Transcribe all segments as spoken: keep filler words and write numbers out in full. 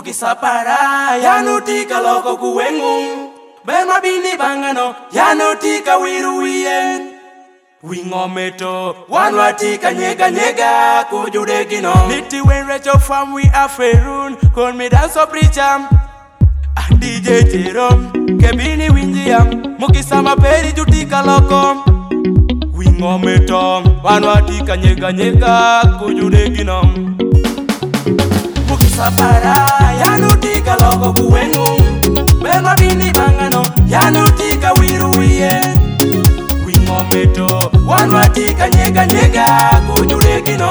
Mukisapara yanutika loko kuwengu Bema bini bangano yanutika wiru wien Wingometo wanwatika nyega nyega kujudegino Niti when recho fam we are ferun Call me dance of preacher D J Jerome Kebini winjiam Mukisama peri jutika loko Wingometo wanwatika nyega nyega kujudegino Mukisapara yanutika loko kuwengu Bema bini bangano yanutika wiru wien Wingometo wanwatika nyega nyega kujudegino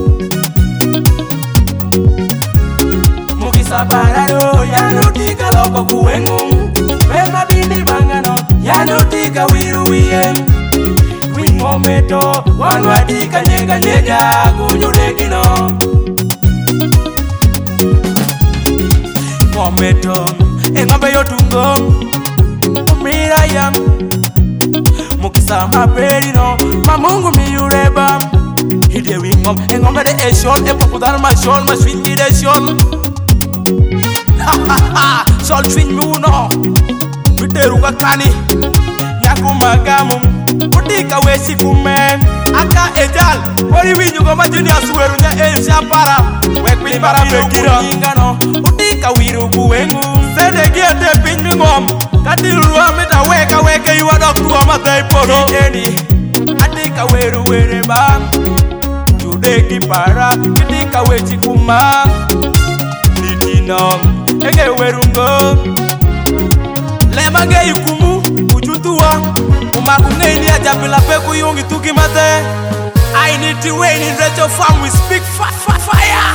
Mukisapara yo yanutika loko kuwengu Bema bini bangano yanutika wiru wien Wingometo wanwatika nyega nyega kujudegino Ngometo engombe yotungo Mirayam Mukisama perino Mamungu miyureba Hide wingom engombe de eshol Epo kudana ma shol ma swingi de shol Ha ha ha Shol swing muno Videruga kani Nyaku magamu Utika wesi kume Aka ejal Ori winyu goma junior suweru nya esha para Wekwi para mekira Utika wiru kuwengu Sede giete pinju ngom Kadiluwa mita weka weke Iwa doktuwa matai poro Jeni Atika weru were bang Judeki para Kitika wechi kuma Nitino Ege weru ngo Lema ge yukumu Ujutuwa Umaku ngeni ajabila peku yungi tuki mate I need to wait in Recho Farm We speak fast fast fire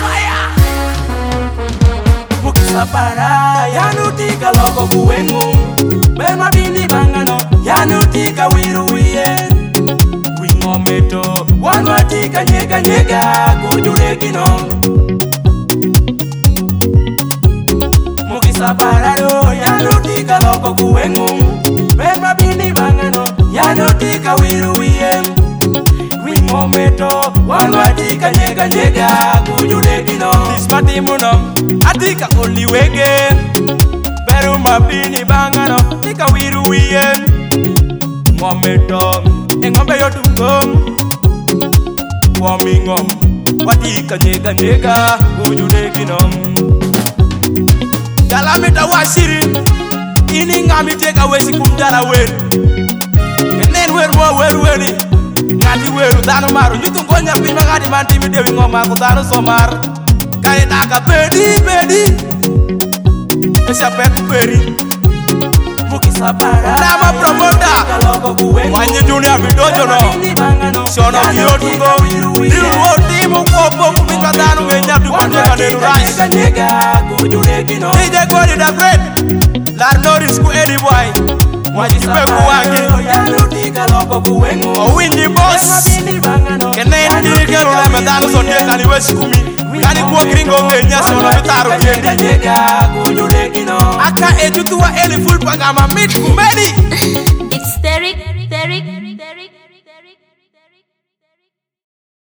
Mukisapara yanutika loko kuwengu Bema bini bangano yanutika wiru wien Wingometo wanwatika nyega nyega kujudegino Mukisapara yo yanutika loko kuwengu Bema bini bangano yanutika wiru wien Wingometo wanwatika nyega nyega kujudegino Nismati muno Atika only wege Beru mabini bangano Tika wiru wien Ngometo Engombe yotungo Wamingom Watika nyega nyega kujudegino Dalamita washiri Ini ngami teka wesi kumjala weru Enen weru mo weru weni Ngati weru dano maru Nyutungo nyapi magadi mantimi dewi ngoma kutano somar Kaya daga pedi pedi Esha peku peri Mukisapara Nama promoter Wanyi dunia bidojo no Shono kiyo tungo Dilu timu kopo Kumika danu menyatu Kondeka nenu rice D J Godi da great Larnoris ku eri boy Wanyi kipeku wangi Owindi boss Kene ndiri kero leme danu sondeka ni wesi kumi Kani kuwa gringo ngenya shono mitaro kendi Aka ejutuwa eli full pagama mit kumedi It's Derek, Derek